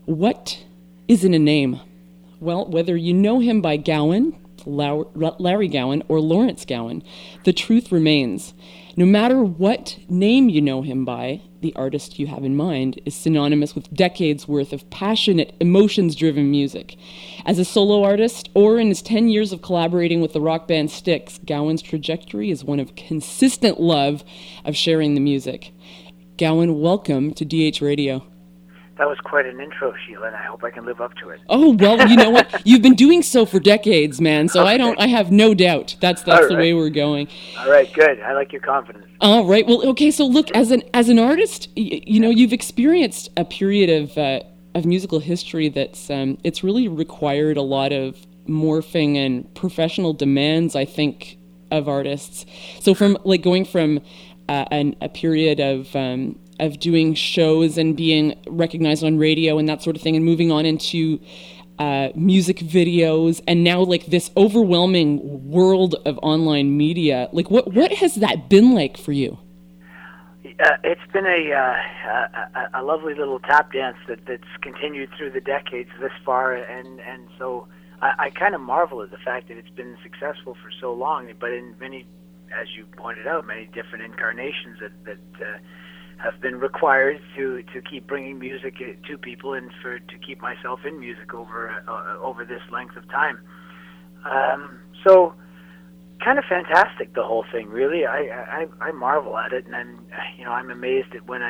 What is in a name? Well, whether you know him by Gowan, Larry Gowan, or Lawrence Gowan, the truth remains. No matter what name you know him by, the artist you have in mind is synonymous with decades worth of passionate, emotions-driven music. As a solo artist, or in his 10 years of collaborating with the rock band Styx, Gowan's trajectory is one of consistent love of sharing the music. Gowan, welcome to DH Radio. That was quite an intro, Sheila, and I hope I can live up to it. Oh, well, you know what? You've been doing so for decades, man, so okay. I have no doubt that's right. The way we're going. All right, good. I like your confidence. All right. Well, okay, so look, as an artist, you know, you've experienced a period of musical history that's it's really required a lot of morphing and professional demands, I think, of artists. So from like going from a period of doing shows and being recognized on radio and that sort of thing, and moving on into music videos, and now like this overwhelming world of online media. Like, what has that been like for you? It's been a lovely little tap dance that's continued through the decades this far, and so I kind of marvel at the fact that it's been successful for so long, but in many, as you pointed out, many different incarnations that have been required to keep bringing music to people and to keep myself in music over this length of time. So kind of fantastic, the whole thing, really. I marvel at it, and I'm amazed at when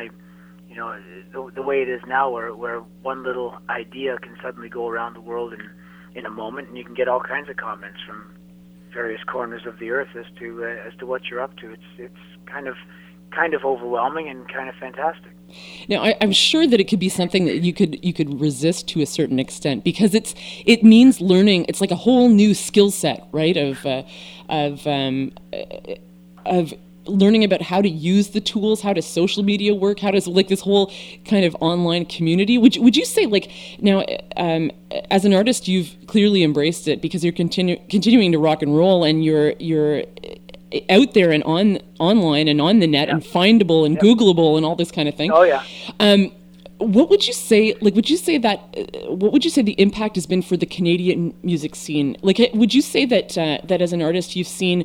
the way it is now, where one little idea can suddenly go around the world in a moment, and you can get all kinds of comments from various corners of the earth as to what you're up to. It's kind of overwhelming and kind of fantastic. Now, I'm sure that it could be something that you could resist to a certain extent, because it means learning. It's like a whole new skill set, right? Of learning about how to use the tools, how does social media work, how does like this whole kind of online community. Would you say, like, now as an artist, you've clearly embraced it because you're continuing to rock and roll, and you're out there and online and on the net, and findable and Googleable and all this kind of thing. Oh yeah. What would you say? Like, what would you say the impact has been for the Canadian music scene? Like, would you say that as an artist you've seen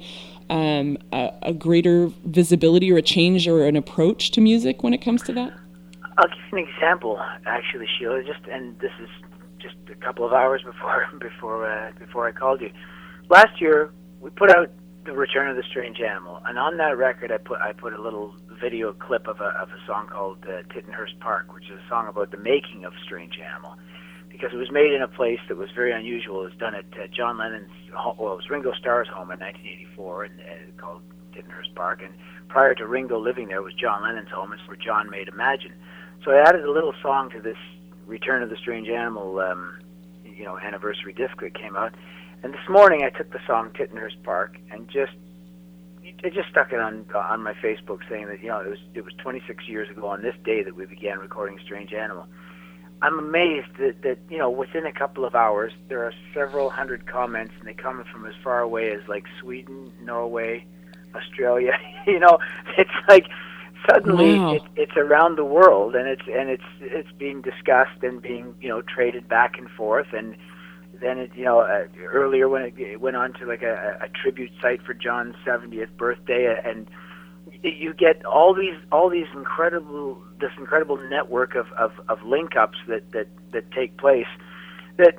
a greater visibility or a change or an approach to music when it comes to that? I'll give you an example, actually, Sheila. And this is just a couple of hours before I called you. Last year, we put out The Return of the Strange Animal, and on that record, I put a little video clip of a song called Tittenhurst Park, which is a song about the making of Strange Animal, because it was made in a place that was very unusual. It was done at John Lennon's home. Well, it was Ringo Starr's home in 1984, and called Tittenhurst Park. And prior to Ringo living there, it was John Lennon's home. It's where John made Imagine. So I added a little song to this Return of the Strange Animal, anniversary disc that came out. And this morning I took the song Tittenhurst Park and just stuck it on my Facebook, saying that it was 26 years ago on this day that we began recording Strange Animal. I'm amazed that within a couple of hours there are several hundred comments, and they come from as far away as like Sweden, Norway, Australia. It's like suddenly it's around the world, and it's being discussed and being traded back and forth. And then earlier when it went on to like a tribute site for John's 70th birthday, and you get this incredible network of link ups that take place. That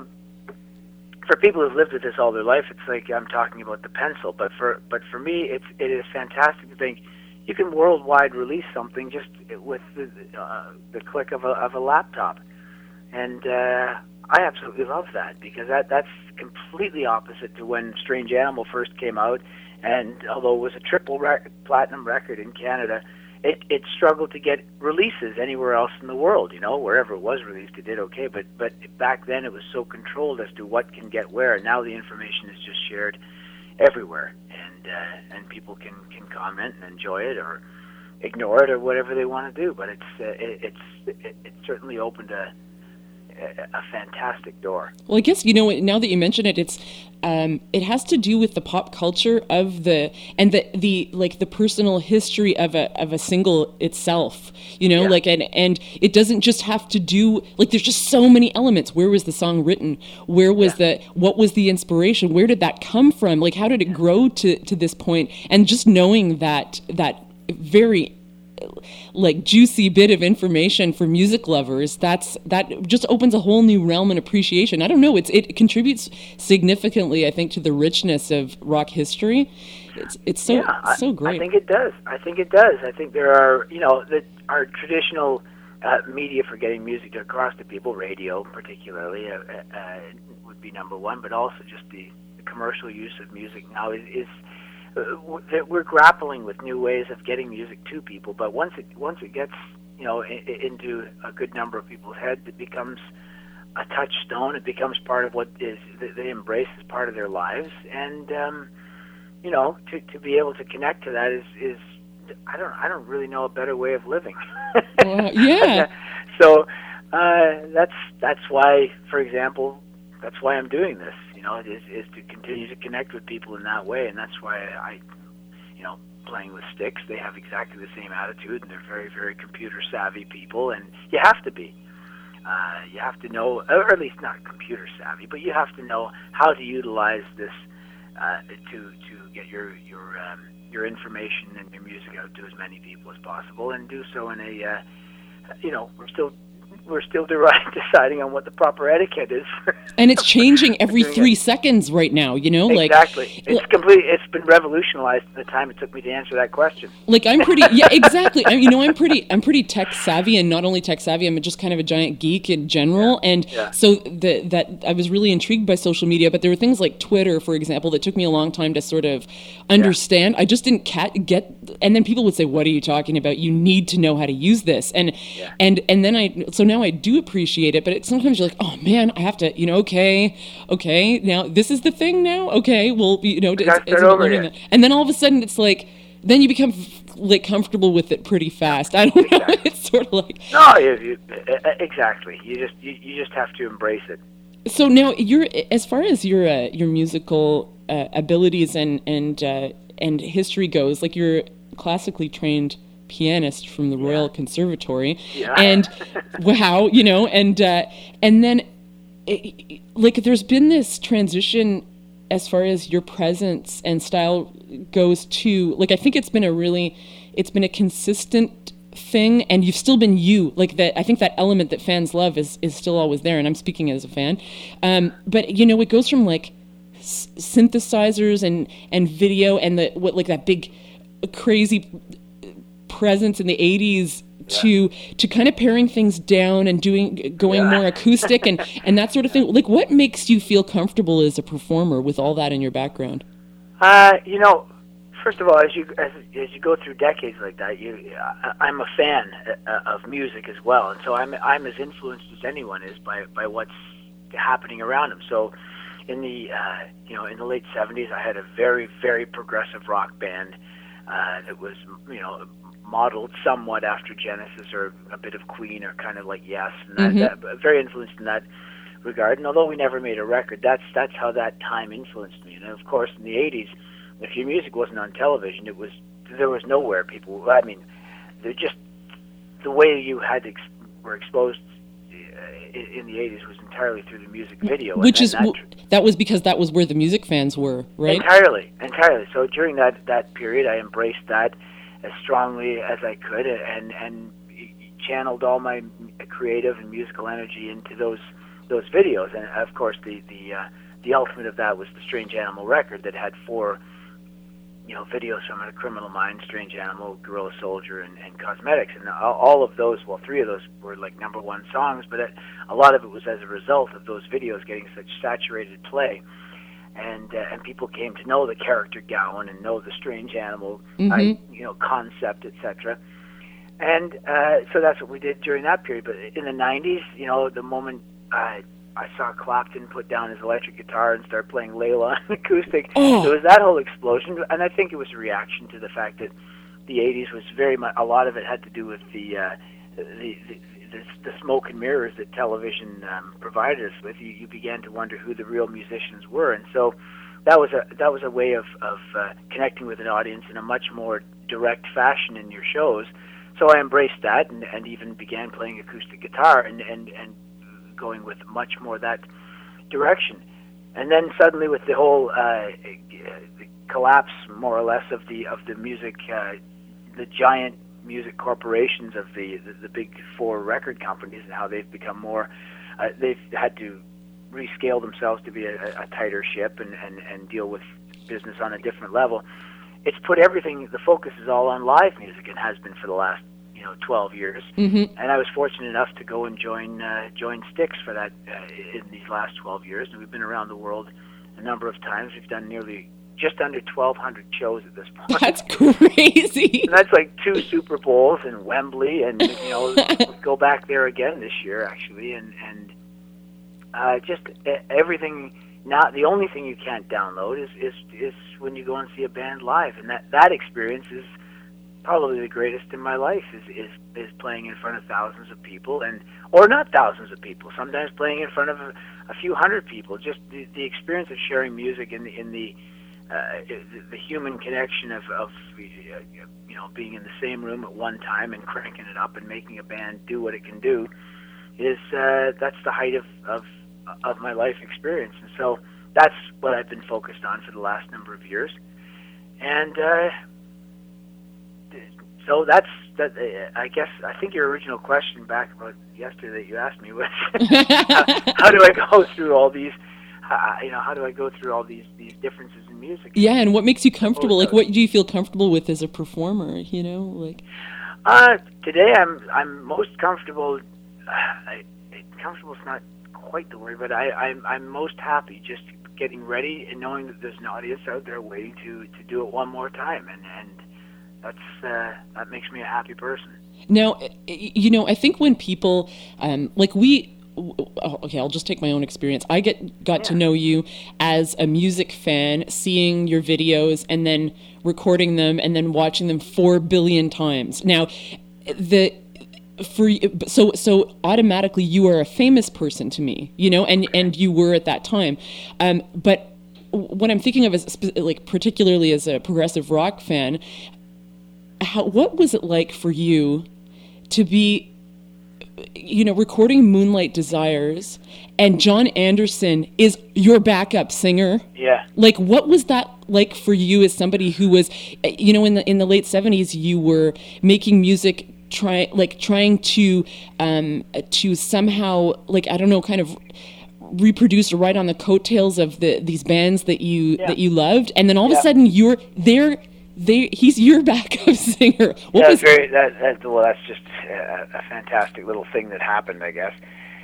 for people who've lived with this all their life, it's like I'm talking about the pencil. But for me, it is fantastic to think you can worldwide release something just with the click of a laptop, and I absolutely love that, because that's completely opposite to when Strange Animal first came out. And although it was a triple platinum record in Canada, it struggled to get releases anywhere else in the world. Wherever it was released, it did okay. But back then, it was so controlled as to what can get where. Now the information is just shared everywhere, and people can comment and enjoy it or ignore it or whatever they want to do. But it's certainly opened a fantastic door. Well, I guess, now that you mention it, it has to do with the pop culture of the personal history of a single itself, and it doesn't just have to do, there's just so many elements. Where was the song written? Where was what was the inspiration? Where did that come from? How did it grow to this point? And just knowing that very juicy bit of information for music lovers, that just opens a whole new realm and appreciation. I don't know, it contributes significantly, I think, to the richness of rock history. It's so great. I think it does. I think there are, our traditional media for getting music across to people, radio particularly, would be number one, but also just the commercial use of music now is we're grappling with new ways of getting music to people, but once it gets into a good number of people's heads, it becomes a touchstone. It becomes part of what they embrace as part of their lives, and to be able to connect to that is I don't really know a better way of living. Yeah. So that's why, for example, that's why I'm doing this. Is to continue to connect with people in that way, and that's why I playing with Styx, they have exactly the same attitude, and they're very, very computer savvy people, and you have to be. You have to know, or at least not computer savvy, but you have to know how to utilize this to get your information and your music out to as many people as possible, and do so in a we're still deciding on what the proper etiquette is. And it's changing every 3 seconds right now, Exactly. It's been revolutionized in the time it took me to answer that question. I'm pretty, yeah, exactly. I'm pretty tech savvy, and not only tech savvy, I'm just kind of a giant geek in general. Yeah. And so that I was really intrigued by social media, but there were things like Twitter, for example, that took me a long time to sort of understand. I just didn't get, and then people would say, "What are you talking about? You need to know how to use this." And then so now I do appreciate it, but sometimes you're like, oh man, I have to, okay, now this is the thing now. Okay, well, and then all of a sudden it's then you become comfortable with it pretty fast. I don't know. It's sort of exactly. You just have to embrace it. So now as far as your musical abilities and history goes, you're classically trained pianist from the Royal Conservatory, and wow, and then there's been this transition as far as your presence and style goes too. I think it's been a consistent thing, and you've still been you. I think that element that fans love is still always there, and I'm speaking as a fan. But it goes from synthesizers and video and that big crazy presence in the 80s to kind of paring things down and going more acoustic and that sort of thing. What makes you feel comfortable as a performer with all that in your background? First of all, as you go through decades like that, I'm a fan of music as well, and so I'm as influenced as anyone is by what's happening around them. So in the in the late 70s, I had a very, very progressive rock band that was modeled somewhat after Genesis or a bit of Queen or kind of like Yes, and that very influenced in that regard. And although we never made a record, that's how that time influenced me. And of course, in the 80s, if your music wasn't on television, there was nowhere people. I mean, just the way you were exposed in the 80s was entirely through the music video. That was because that was where the music fans were, right? Entirely. So during that period, I embraced that as strongly as I could, and channeled all my creative and musical energy into those videos. And of course, the ultimate of that was the Strange Animal record that had 4 videos from A Criminal Mind, Strange Animal, Gorilla Soldier, and Cosmetics. And all of those, 3 of those were #1 songs, but a lot of it was as a result of those videos getting such saturated play. And people came to know the character Gowan and know the Strange Animal, concept, etc. And so that's what we did during that period. But in the 90s, the moment I saw Clapton put down his electric guitar and start playing Layla on acoustic, there was that whole explosion. And I think it was a reaction to the fact that the 80s was very much, a lot of it had to do with the the smoke and mirrors that television provided us with, you began to wonder who the real musicians were, and so that was a way of connecting with an audience in a much more direct fashion in your shows. So I embraced that, and even began playing acoustic guitar and going with much more that direction. And then suddenly, with the whole the collapse, more or less, of the music, the giant music corporations of the big four record companies, and how they've become more, they've had to rescale themselves to be a tighter ship and deal with business on a different level. It's put everything, the focus is all on live music, and has been for the last 12 years. Mm-hmm. And I was fortunate enough to go and join Styx for that in these last 12 years. And we've been around the world a number of times. We've done just under 1,200 shows at this point. That's crazy. And that's like 2 Super Bowls in Wembley, and we'll go back there again this year, actually. And just everything. Now, the only thing you can't download is when you go and see a band live, and that experience is probably the greatest in my life. Is playing in front of thousands of people, or not thousands of people. Sometimes playing in front of a few hundred people. Just the experience of sharing music in the human connection of being in the same room at one time and cranking it up and making a band do what it can do is that's the height of my life experience. And so that's what I've been focused on for the last number of years. And so that's that. I guess I think your original question back about yesterday that you asked me was how do I go through all these? How do I go through all these differences in music? Yeah, and what makes you comfortable? Like, what do you feel comfortable with as a performer? Today I'm most comfortable. Comfortable is not quite the word, but I'm most happy just getting ready and knowing that there's an audience out there waiting to do it one more time, and that makes me a happy person. Now, I think when people I'll just take my own experience. I got to know you as a music fan, seeing your videos and then recording them and then watching them 4 billion times. Now, so automatically you are a famous person to me, and you were at that time. But what I'm thinking of is particularly as a progressive rock fan, what was it like for you to be recording Moonlight Desires, and Jon Anderson is your backup singer? Yeah. What was that like for you as somebody who was, in the late 70s, you were making music, trying to somehow, kind of reproduce or ride on the coattails of these bands that you loved, and then all of a sudden you're there. He's your backup singer. That's just a fantastic little thing that happened, I guess.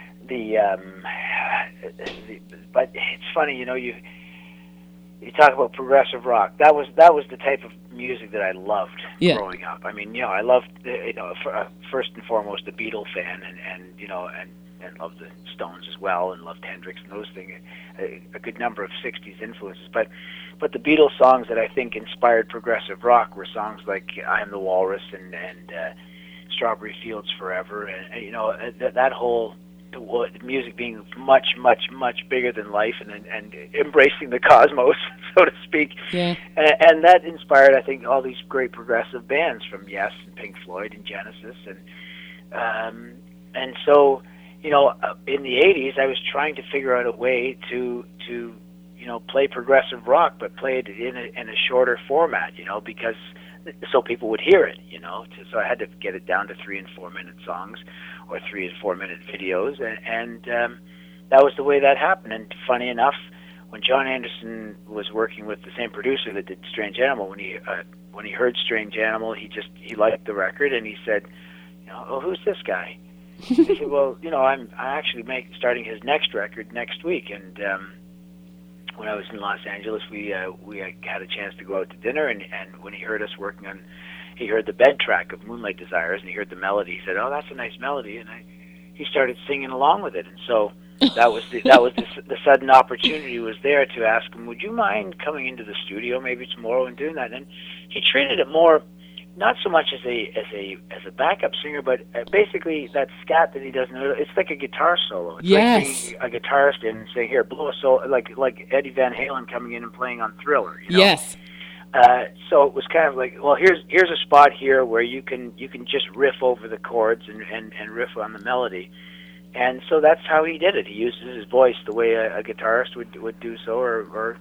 But it's funny, you talk about progressive rock. That was the type of music that I loved growing up. I mean, I loved first and foremost a Beatle fan, and loved the Stones as well, and loved Hendrix and those things. A good number of '60s influences, but the Beatles songs that I think inspired progressive rock were songs like "I Am the Walrus" and "Strawberry Fields Forever," and that whole music being much, much, much bigger than life and embracing the cosmos, so to speak. Yeah. And that inspired, I think, all these great progressive bands from Yes and Pink Floyd and Genesis, and so. In the 80s, I was trying to figure out a way to play progressive rock, but play it in a shorter format, because so people would hear it, So I had to get it down to 3 and 4 minute songs, or 3 and 4 minute videos, and that was the way that happened. And funny enough, when Jon Anderson was working with the same producer that did Strange Animal, when he heard Strange Animal, he liked the record, and he said, "Oh, who's this guy?" I said, "Well, I'm actually starting his next record next week." And when I was in Los Angeles, we had a chance to go out to dinner, and when he heard us working on, he heard the bed track of Moonlight Desires, and he heard the melody. He said, "Oh, that's a nice melody," and he started singing along with it. And so that was the sudden opportunity was there to ask him, "Would you mind coming into the studio maybe tomorrow and doing that?" And he treated it more not so much as a backup singer, but basically that scat that he does. It's like a guitar solo. It's Yes. like bringing a guitarist in and saying, "Here, blow a solo," like Eddie Van Halen coming in and playing on Thriller. You know? Yes. So it was kind of like, well, here's a spot here where you can just riff over the chords and riff on the melody. And so that's how he did it. He uses his voice the way a guitarist would do so, or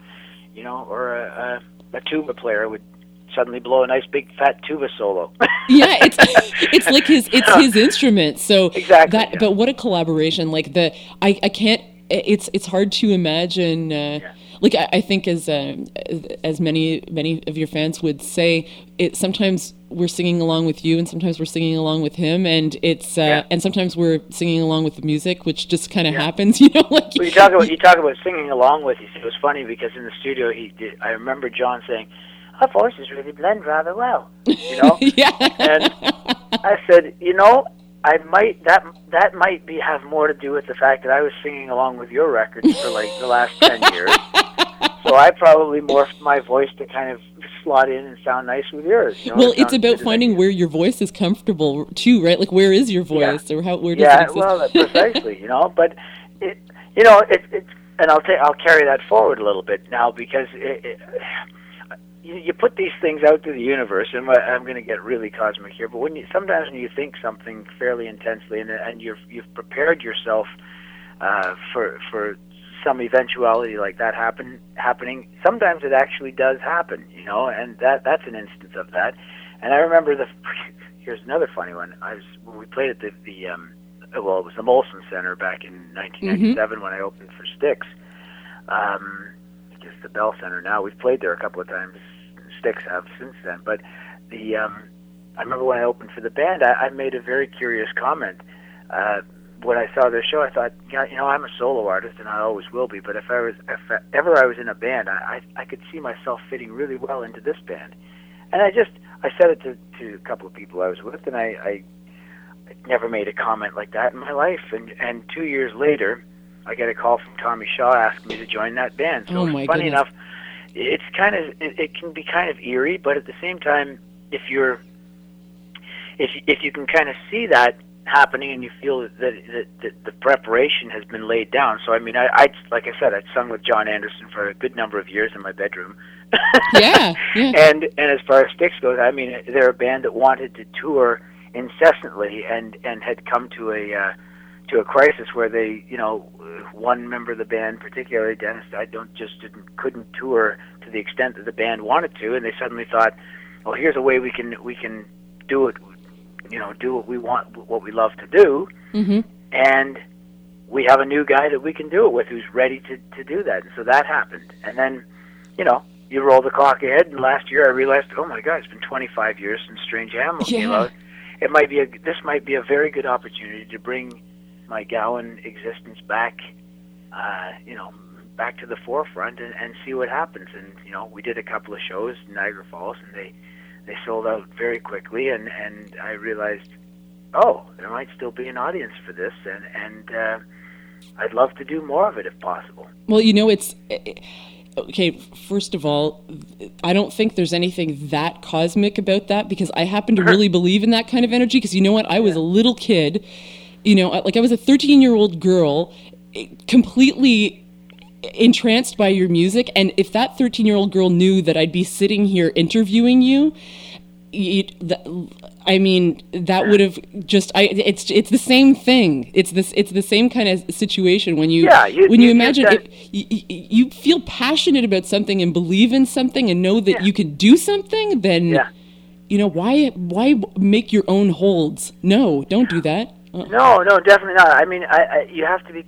a tuba player would suddenly blow a nice big fat tuba solo. Yeah, it's like his instrument. So exactly. That, yeah. But what a collaboration! Like I can't. It's hard to imagine. Like I think as many of your fans would say, sometimes we're singing along with you, and sometimes we're singing along with him, and and sometimes we're singing along with the music, which just kind of happens, you know. Like well, you talk about singing along with. It was funny because in the studio I remember John saying, "Our voices really blend rather well," you know. Yeah. And I said, that might have more to do with the fact that I was singing along with your records for like the last 10 years. So I probably morphed my voice to kind of slot in and sound nice with yours. You know, well, it's about finding where your voice is comfortable too, right? Like where is your voice, or where does it exist? Well, precisely. You know, but it's and I'll carry that forward a little bit now because you put these things out to the universe, and I'm going to get really cosmic here, but sometimes when you think something fairly intensely and you've prepared yourself for some eventuality like that happening, sometimes it actually does happen, you know, and that's an instance of that. And I remember here's another funny one. When we played at it was the Molson Center back in 1997 when I opened for Styx. I guess the Bell Center now. We've played there a couple of times. Styx have since then, but I remember when I opened for the band, I made a very curious comment. When I saw their show, I thought, you know, I'm a solo artist and I always will be, but if ever I was in a band, I could see myself fitting really well into this band. And I said it to a couple of people I was with, and I never made a comment like that in my life. And 2 years later, I get a call from Tommy Shaw asking me to join that band. So funny enough, it can be kind of eerie, but at the same time, if you can kind of see that happening and you feel that the preparation has been laid down. So I mean, I like I said, I'd sung with John Anderson for a good number of years in my bedroom. Yeah. And as far as Styx goes, I mean, they're a band that wanted to tour incessantly and had come to a crisis where they, you know, one member of the band, particularly Dennis, couldn't tour to the extent that the band wanted to, and they suddenly thought, well, here's a way we can do it, you know, do what we want, what we love to do, and we have a new guy that we can do it with who's ready to do that. And so that happened. And then, you know, you roll the clock ahead, and last year I realized, oh my God, it's been 25 years since Strange Animal came out. This might be a very good opportunity to bring my Gowan existence back, you know, back to the forefront and see what happens. And, you know, we did a couple of shows in Niagara Falls, and they sold out very quickly, and I realized, oh, there might still be an audience for this, and I'd love to do more of it if possible. Well, you know, okay, first of all, I don't think there's anything that cosmic about that, because I happen to really believe in that kind of energy, because you know what? I was a little kid, you know, like I was a 13-year-old girl, completely entranced by your music, and if that 13-year-old girl knew that I'd be sitting here interviewing you, I mean, that would have just it's the same thing. It's the same kind of situation when you imagine you feel passionate about something and believe in something and know that you can do something, then you know, why make your own holds? No, don't do that. No, definitely not. I mean, you have to be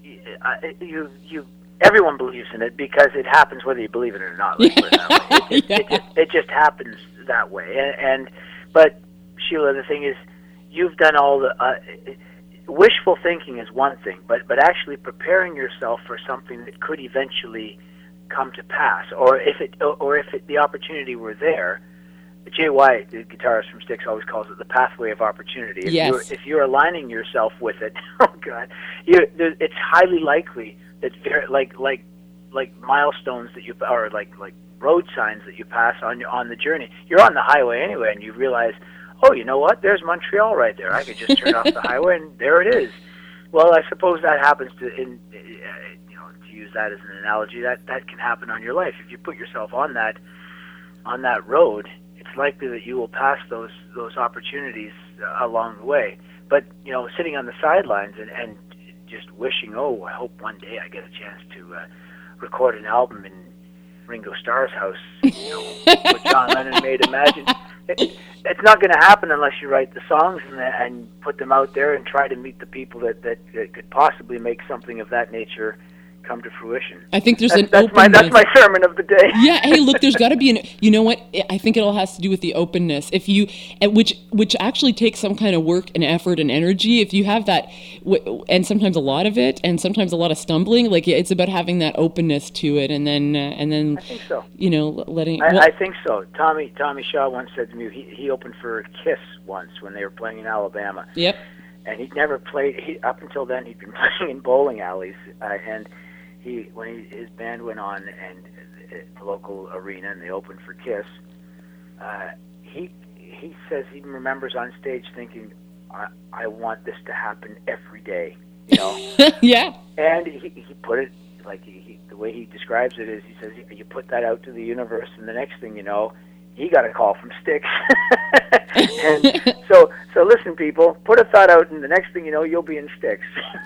everyone believes in it because it happens whether you believe it or not. Let's put it that way. It just happens that way. But Sheila, the thing is, you've done all the wishful thinking is one thing, but actually preparing yourself for something that could eventually come to pass, or if the opportunity were there. Jay White, the guitarist from Styx, always calls it the pathway of opportunity. If you're aligning yourself with it, oh God, it's highly likely that like milestones that you, or like road signs that you pass on the journey. You're on the highway anyway, and you realize, oh, you know what? There's Montreal right there. I could just turn off the highway, and there it is. Well, I suppose that happens to use that as an analogy, that can happen on your life. If you put yourself on that road, it's likely that you will pass those opportunities along the way. But sitting on the sidelines and just wishing, oh, I hope one day I get a chance to record an album in Ringo Starr's house, what John Lennon made Imagine. It's not going to happen unless you write the songs and put them out there and try to meet the people that could possibly make something of that nature come to fruition. I think there's that's my sermon of the day. Yeah. Hey, look, there's got to be you know what? I think it all has to do with the openness. If you, which actually takes some kind of work and effort and energy. If you have that, and sometimes a lot of it, and sometimes a lot of stumbling. Like it's about having that openness to it, and then. I think so. Letting. I think so. Tommy Shaw once said to me, he opened for Kiss once when they were playing in Alabama. Yep. And he'd never played. Up until then, he'd been playing in bowling alleys, and. His band went on and the local arena and they opened for Kiss. He says he remembers on stage thinking, I want this to happen every day, Yeah. And he put it like the way he describes it is, he says you put that out to the universe, and the next thing you know, he got a call from Styx. And so listen, people, put a thought out, and the next thing you know, you'll be in Styx.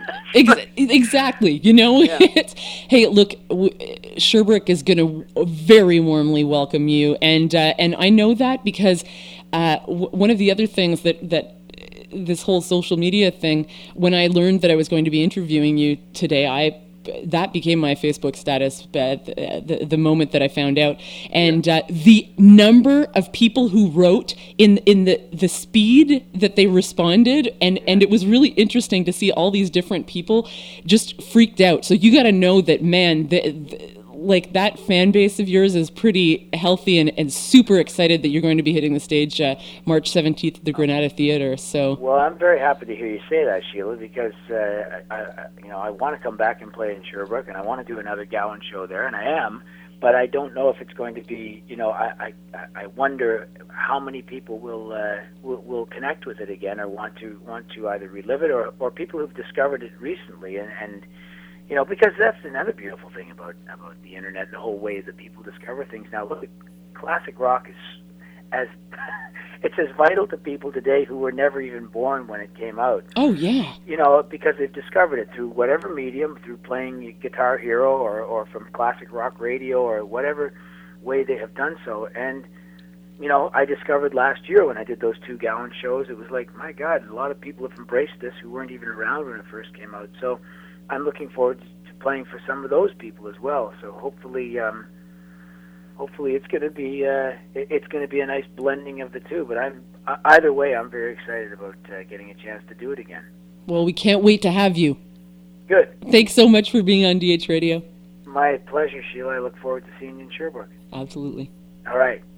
Exactly. Yeah. Hey, look, Sherbrooke is going to very warmly welcome you, and I know that because one of the other things that this whole social media thing, when I learned that I was going to be interviewing you today, that became my Facebook status the moment that I found out, and the number of people who wrote in the speed that they responded, and it was really interesting to see all these different people just freaked out. So you got to know that, man, like that fan base of yours is pretty healthy and super excited that you're going to be hitting the stage March 17th at the Granada Theatre. So well, I'm very happy to hear you say that, Sheila, because I want to come back and play in Sherbrooke, and I want to do another Gowan show there, and I am, but I don't know if it's going to be. I wonder how many people will connect with it again, or want to either relive it, or people who've discovered it recently, and because that's another beautiful thing about the internet and the whole way that people discover things now. Look, classic rock is it's as vital to people today who were never even born when it came out. Oh yeah. Because they've discovered it through whatever medium, through playing Guitar Hero or from classic rock radio or whatever way they have done so. And I discovered last year when I did those 2 Gowan shows, it was like, my God, a lot of people have embraced this who weren't even around when it first came out. So I'm looking forward to playing for some of those people as well. So hopefully it's going to be a nice blending of the two. But either way, I'm very excited about getting a chance to do it again. Well, we can't wait to have you. Good. Thanks so much for being on DH Radio. My pleasure, Sheila. I look forward to seeing you in Sherbrooke. Absolutely. All right.